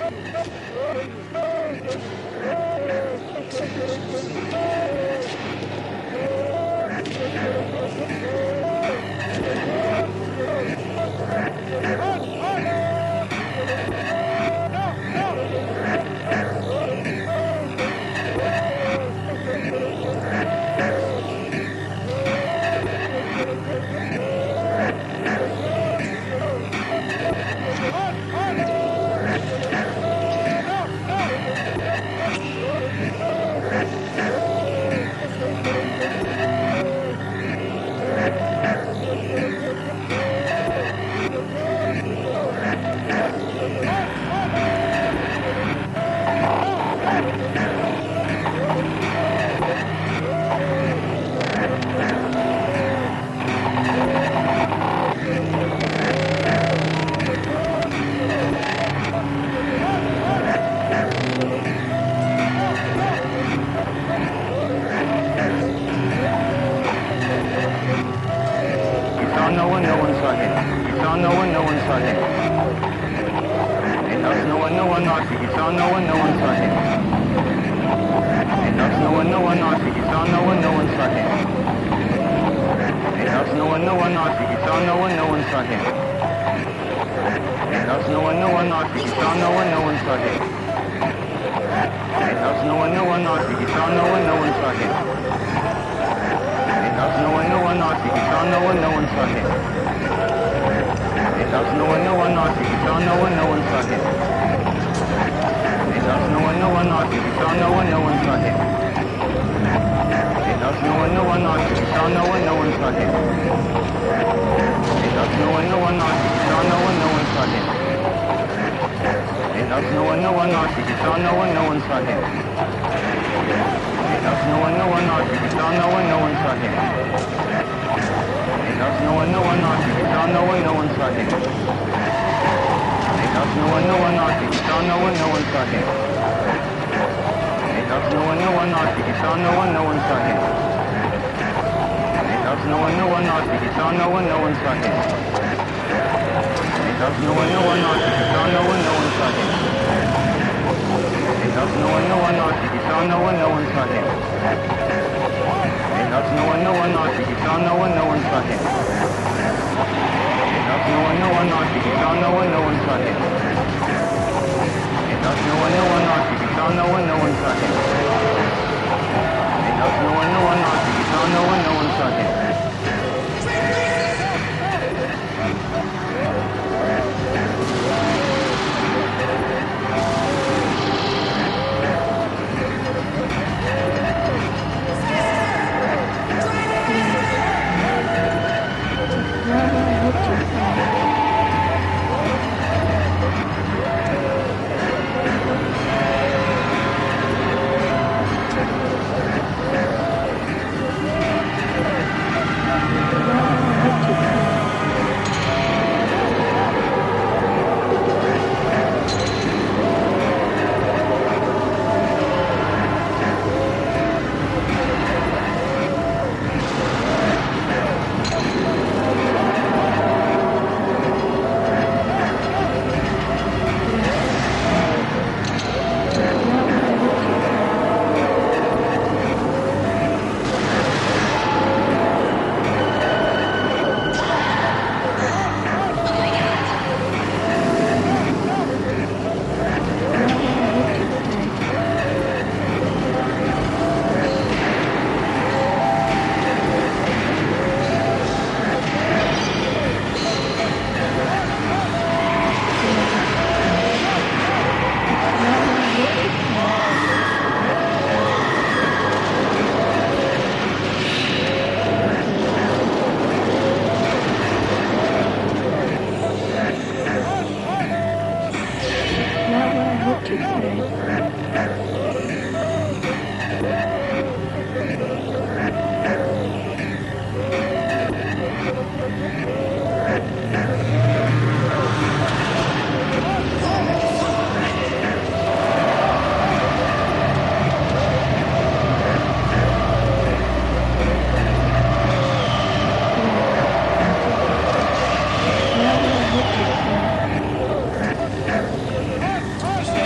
First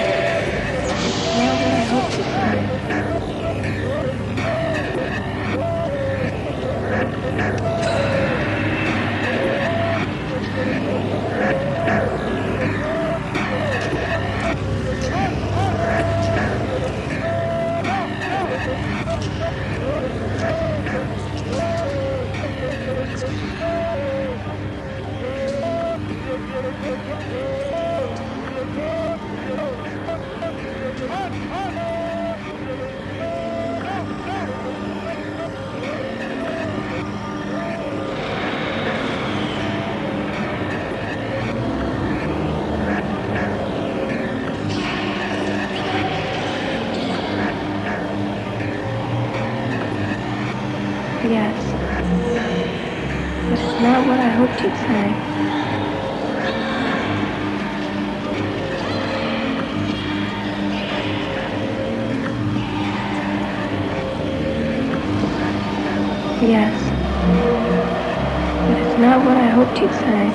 not what I hoped you'd say. Yes. But it's not what I hoped you'd say.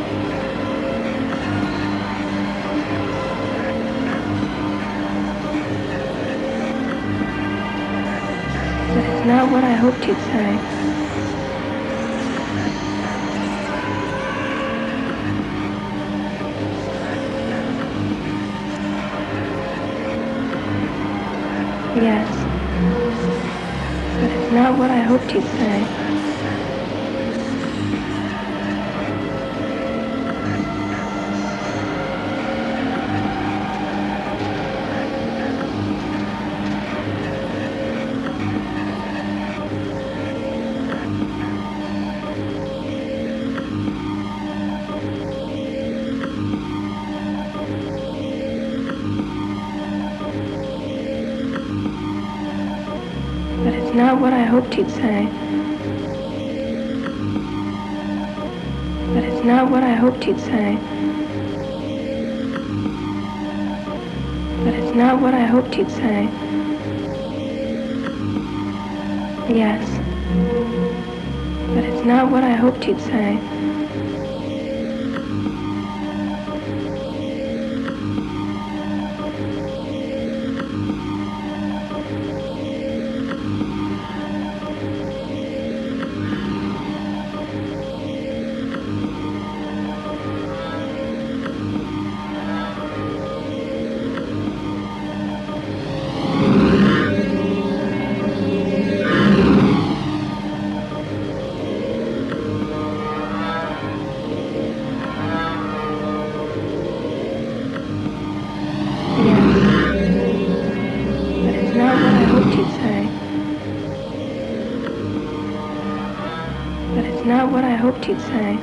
But it's not what I hoped you'd say. Yes. But it's not what I hoped you'd say. But it's not what I hoped you'd say. But it's not what I hoped you'd say. But it's not what I hoped you'd say. Yes. But it's not what I hoped you'd say. Not what I hoped you'd say.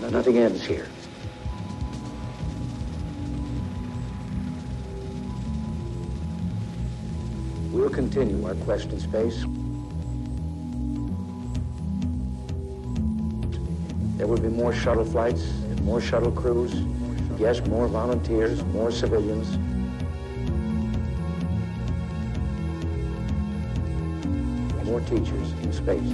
Nothing ends here. We'll continue our quest in space. There will be more shuttle flights, more shuttle crews, yes, more volunteers, more civilians. More teachers in space.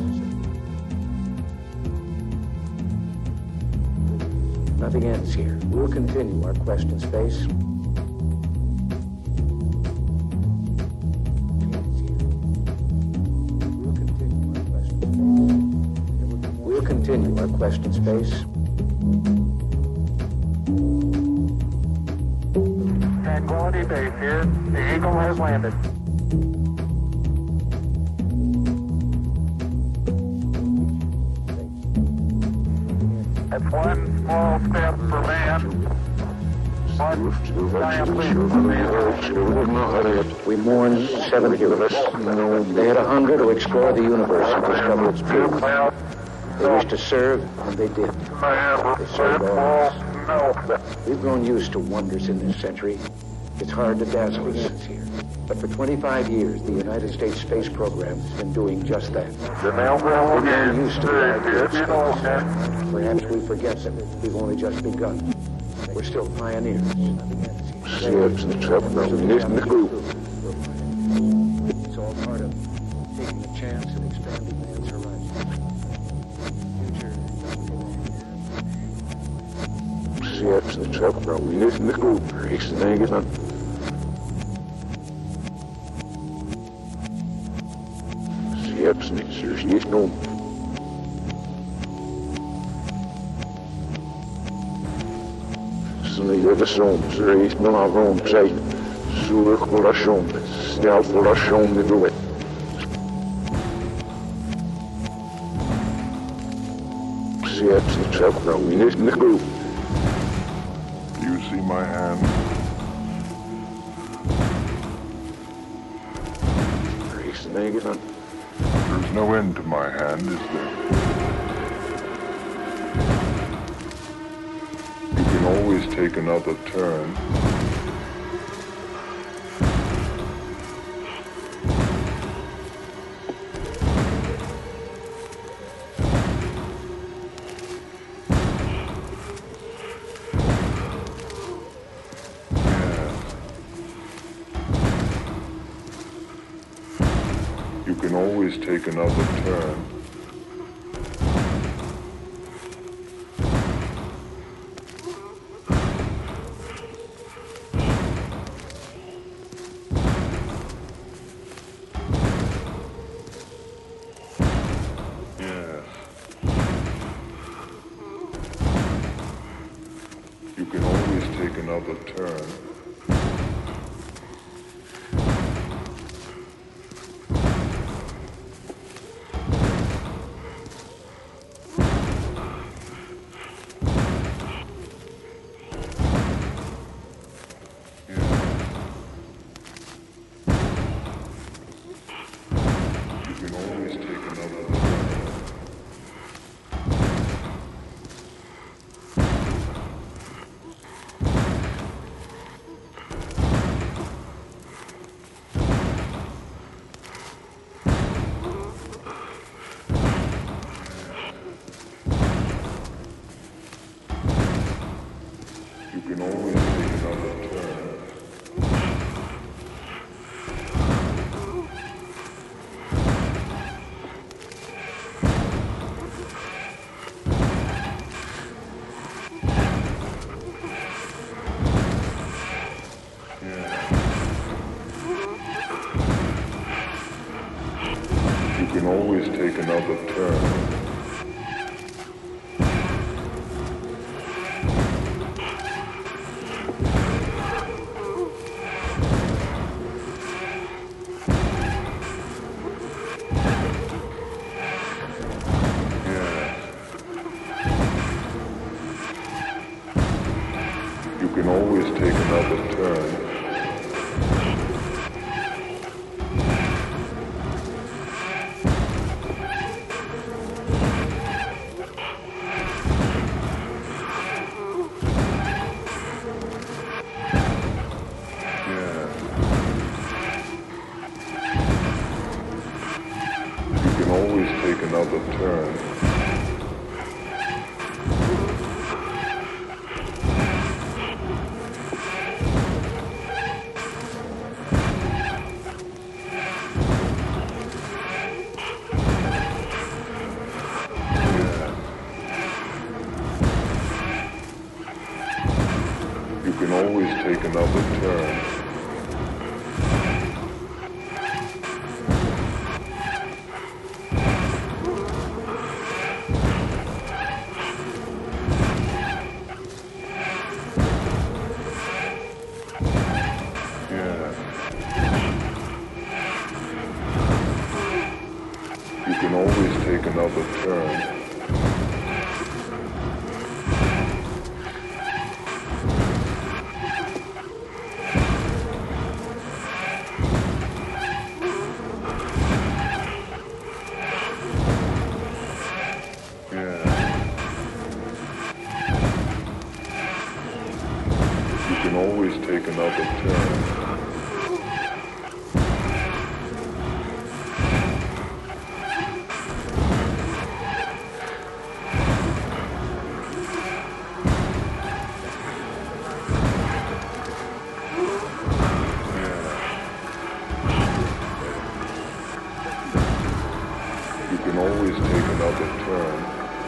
Nothing ends here. We'll continue our quest in space. We'll continue our quest in space. Tranquility Base here. The Eagle has landed. That's one small step for man, one giant leap for mankind. We mourn 70 of us. They had a hunger to explore the universe and discover its truth. They wished to serve, and they did. They served all of us. We've grown used to wonders in this century. It's hard to dazzle us here. But for 25 years, the United States space program has been doing just that. We've grown used to the idea of space. Perhaps we forget that we've only just begun. We're still pioneers. It's all part of taking a chance and expanding man's horizon. You see my hand? There's no end to my hand, is there? You can always take another turn. You can always take another turn. Yes. You can always take another turn. You can always take another turn. You can always take another turn. You can always take another turn. another turn. You can always take another turn. You can always take another turn. You can always take another turn. You can always take another turn.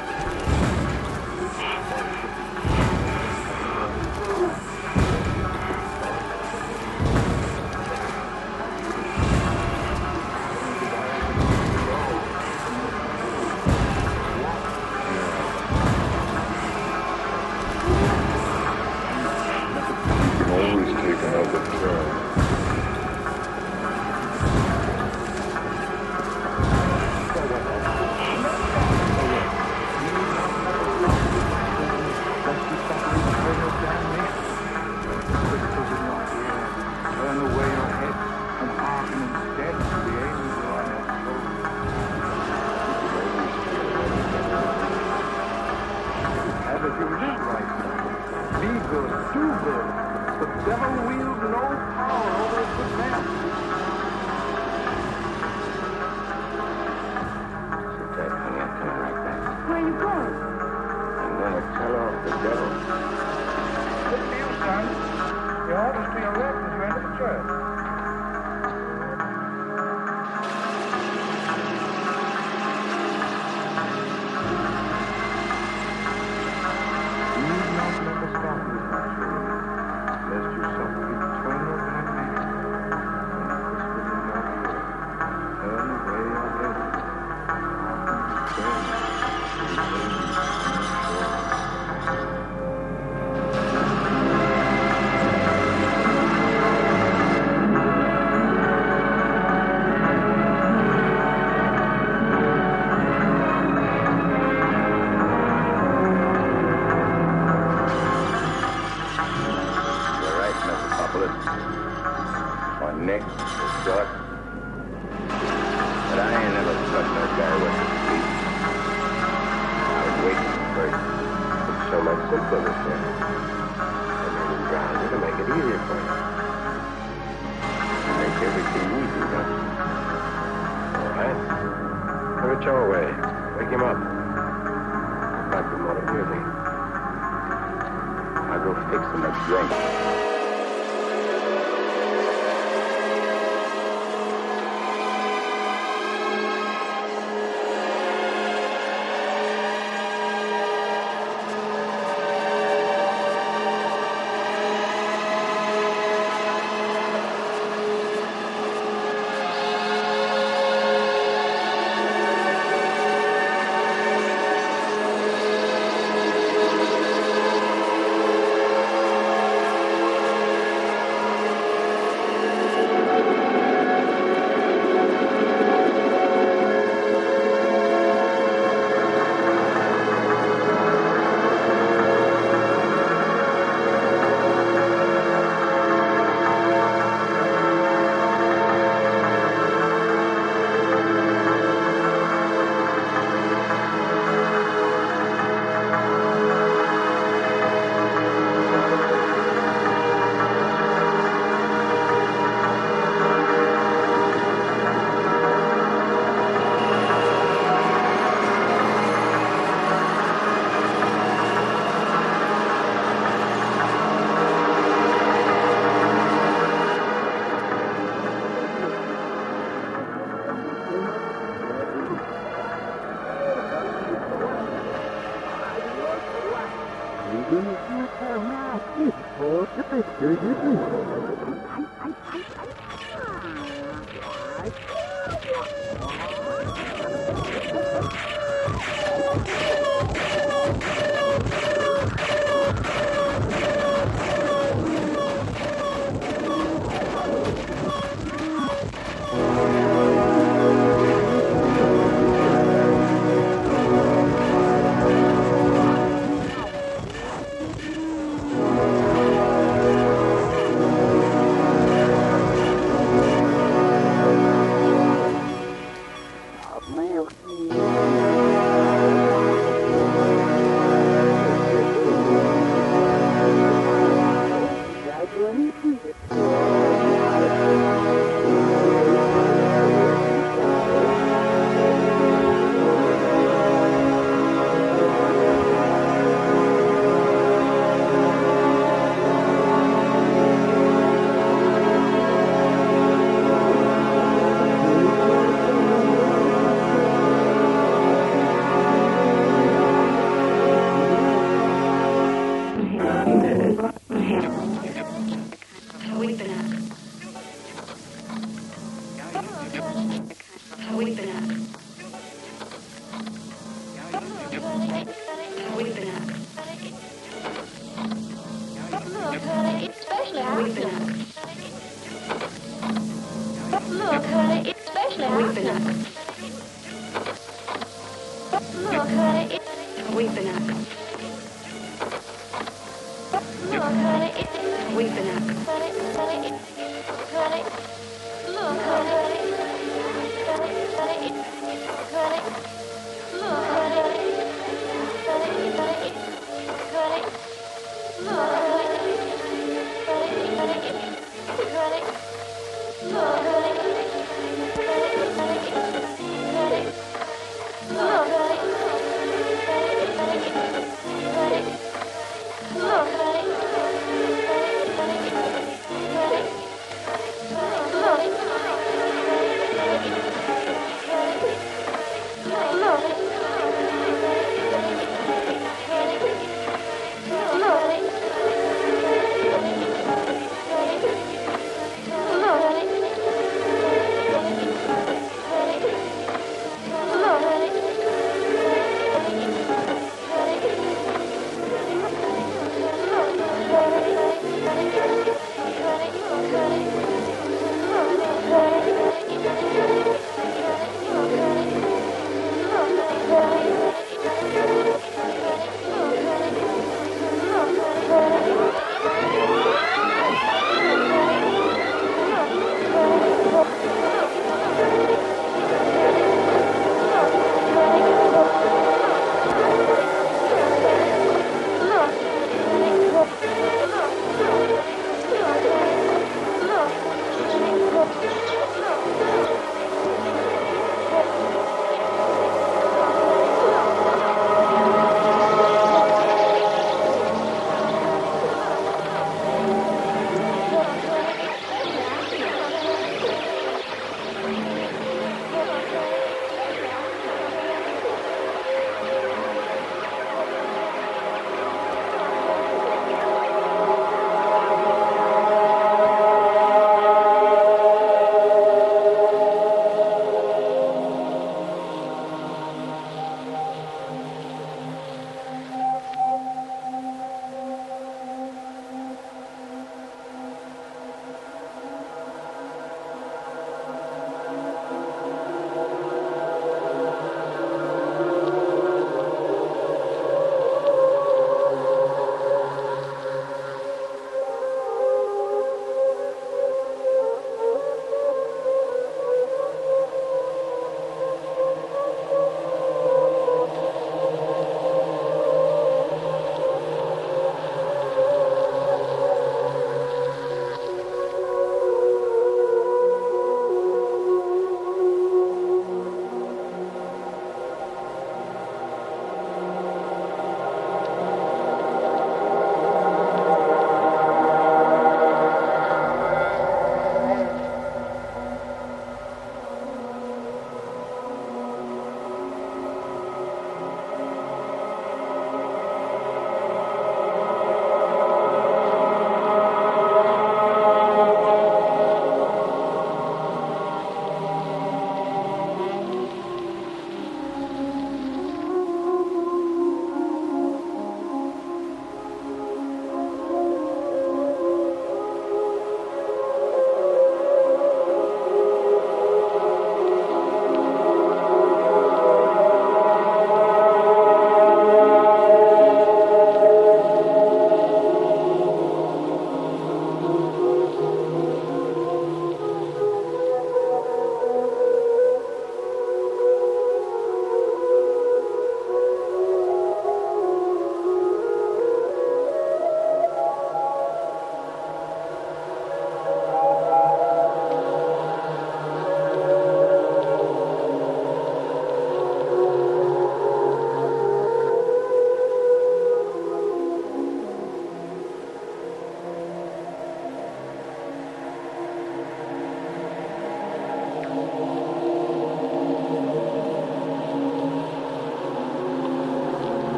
You can always take another turn. Turn away your head and hearken instead to the angels on your shoulder. And if you live right, be good, do good. The devil wields no power over a good man. Sit tight, honey. I'm coming right back. Where are you going? I'm gonna tell off the devil. Good for you, son. You ought to see a left as you enter the church. You need not let us stop you, my children, lest you suffer eternal damnation when Christ is in your ear. Turn away your head, hearken instead. You're right, Mr. Populus. My neck is short. But I ain't never touched no guy with his feet. I was waiting first. It's so much simpler this way. I made it grounded to make it easier for you. You make everything easy, don't you? All right. Have it your way. Wake him up. Back to Motor Music. I'll go fix him a drink. Look, honey, it's specially weeping up. Look, honey, it's weeping up. Look, honey, it's weeping up.